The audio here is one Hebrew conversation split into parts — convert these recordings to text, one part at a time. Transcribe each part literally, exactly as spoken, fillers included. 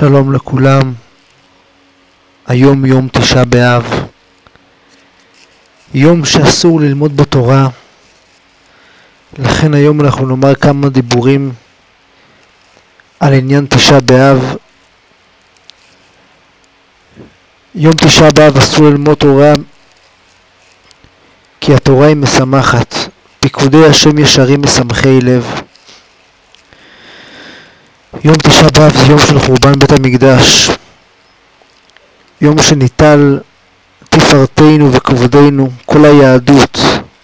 שלום לכולם. היום יום תשעה באב, יום שאסור ללמוד בתורה, לכן היום אנחנו נאמר כמה דיבורים על עניין תשעה באב. יום תשעה באב אסור ללמוד תורה כי התורה היא משמחת, פיקודי השם ישרים משמחי לב. יום תשעה באב זה יום של חורבן בית המקדש, יום שניטל תפארתנו וכבודנו, כל היהדות,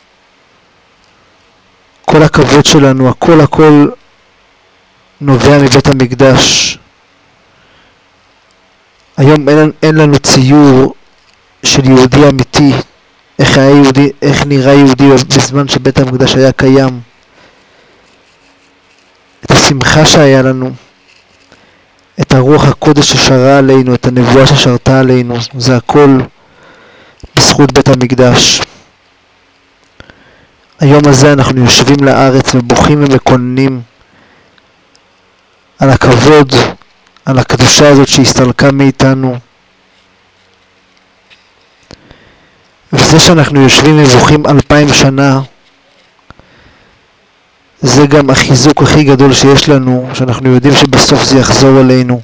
כל הכבוד שלנו, הכל הכל נובע מבית המקדש. היום אין, אין לנו ציור של יהודי אמיתי, איך היה יהודי, איך נראה יהודי בזמן שבית המקדש היה קיים. את השמחה שהיה לנו, את הרוח הקודש ששרה עלינו, את הנבואה ששרתה עלינו, זה הכל בזכות בית המקדש. היום הזה אנחנו יושבים לארץ ובוכים ומקוננים על הכבוד, על הקדושה הזאת שהסתלקה מאיתנו. וזה שאנחנו יושבים ובוכים אלפיים שנה, זה גם החיזוק הכי גדול שיש לנו, שאנחנו יודעים שבסוף זה יחזור אלינו.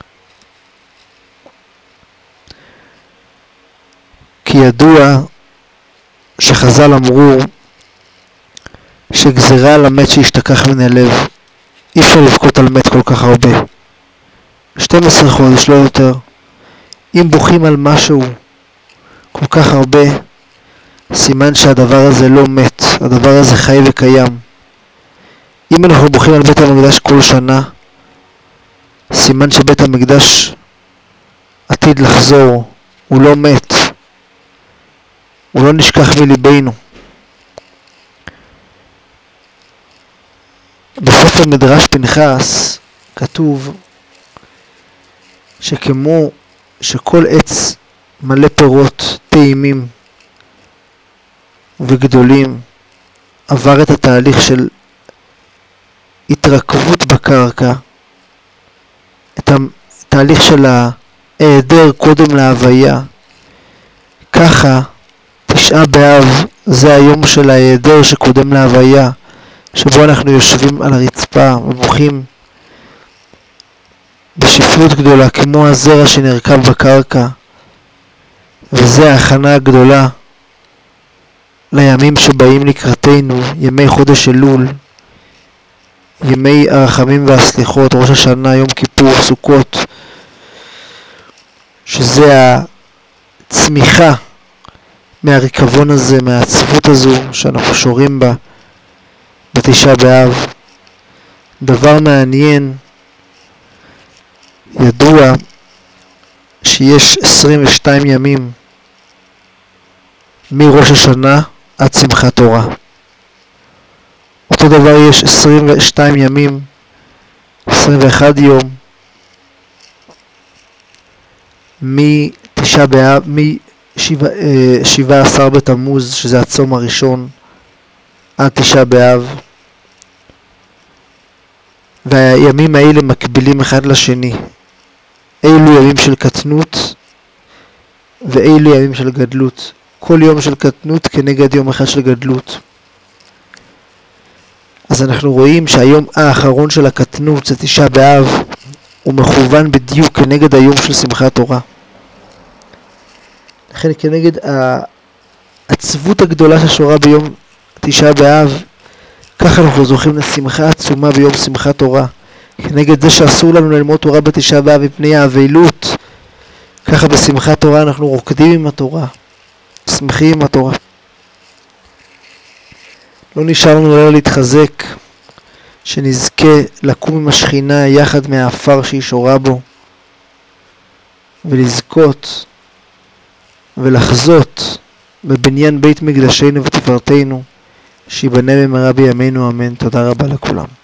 כי ידוע שחז"ל אמרו שגזירה על המת שישתכח מן הלב, אי אפשר לבכות על מת כל כך הרבה. שנים עשר חודש, לא יותר. אם בוכים על משהו כל כך הרבה, סימן שהדבר הזה לא מת, הדבר הזה חי וקיים. אם אנחנו בוכים על בית המקדש כל שנה, סימן שבית המקדש עתיד לחזור, הוא לא מת, הוא לא נשכח מליבנו. בספר מדרש פנחס כתוב שכמו שכל עץ מלא פירות טעימים וגדולים עבר את התהליך של התרכבות בקרקע, את התהליך של ההיעדר קודם להוויה, ככה תשעה באב זה היום של ההיעדר שקודם להוויה, שבו אנחנו יושבים על הרצפה ובוכים בשפלות גדולה כמו הזרע שנרכב בקרקע, וזה ההכנה הגדולה לימים שבאים לקראתנו, ימי חודש אלול, ימי הרחמים והסליחות, ראש השנה, יום כיפור, סוכות, שזה הצמיחה מהריקבון הזה, מהעצבות הזו שאנחנו שורים בה בתשעה באב. דבר מעניין, ידוע שיש עשרים ושניים ימים מראש השנה עד שמחת תורה. אותו דבר יש עשרים ושניים ימים, עשרים ואחד יום מתשעה באב, מ-שבעה עשר בתמוז, שזה הצום הראשון, עד תשעה באב. והימים האלה מקבילים אחד לשני. אילו ימים של קטנות ואילו ימים של גדלות. כל יום של קטנות כנגד יום אחד של גדלות. אז אנחנו רואים שהיום האחרון של הקטנות, זה תשעה באב, הוא מכוון בדיוק כנגד היום של שמחת תורה. לכן כנגד העצבות הגדולה ששורה ביום תשעה באב, ככה אנחנו זוכים לשמחה עצומה ביום שמחת תורה. כנגד זה שאסור לנו ללמוד תורה בתשעה באב מפני האבלות, ככה בשמחת תורה אנחנו רוקדים עם התורה, שמחים עם התורה. לא נשאר לנו אלא להתחזק, שנזכה לקום עם השכינה יחד מהאפר שהיא שורה בו, ולזכות ולחזות בבניין בית מקדשנו ותפארתנו, שיבנה במהרה בימינו אמן. תודה רבה לכולם.